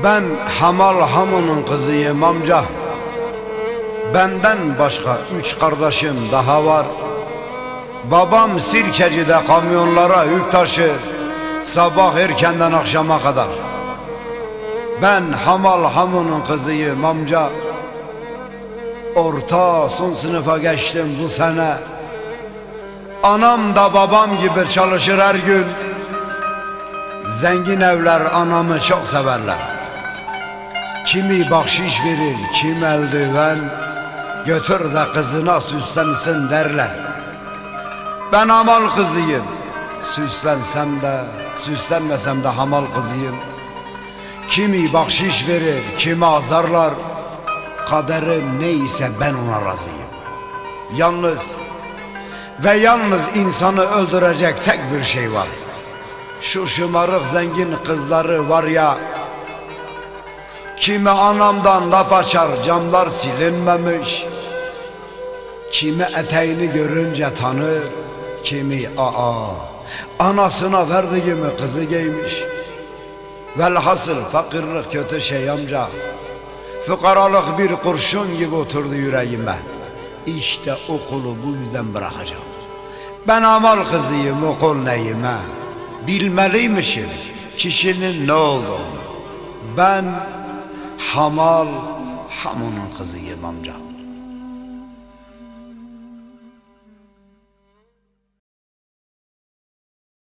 Ben Hamal Hamun'un kızıyım amca. Benden başka 3 kardeşim daha var. Babam Sirkeci'de kamyonlara yük taşır, sabah erkenden akşama kadar. Ben Hamal Hamun'un kızıyım amca. Orta son sınıfa geçtim bu sene. Anam da babam gibi çalışır her gün. Zengin evler anamı çok severler. Kimi bahşiş verir, kim eldiven, götür de kızına süslensin derler. Ben hamal kızıyım, süslensem de süslenmesem de hamal kızıyım. Kimi bahşiş verir, kimi azarlar, kaderim neyse ben ona razıyım. Yalnız ve yalnız insanı öldürecek tek bir şey var. Şu şımarık zengin kızları var ya, kimi anamdan laf açar camlar silinmemiş, kimi eteğini görünce tanır, kimi anasına verdiğimi kızı giymiş. Velhasıl fakirlik kötü şey amca, fukaralık bir kurşun gibi oturdu yüreğime. İşte okulu bu yüzden bırakacağım. Ben amal kızıyım, okul neyime? Bilmeliymişim kişinin ne olduğunu. Ben Hamal Hamun'un kızıyım amca.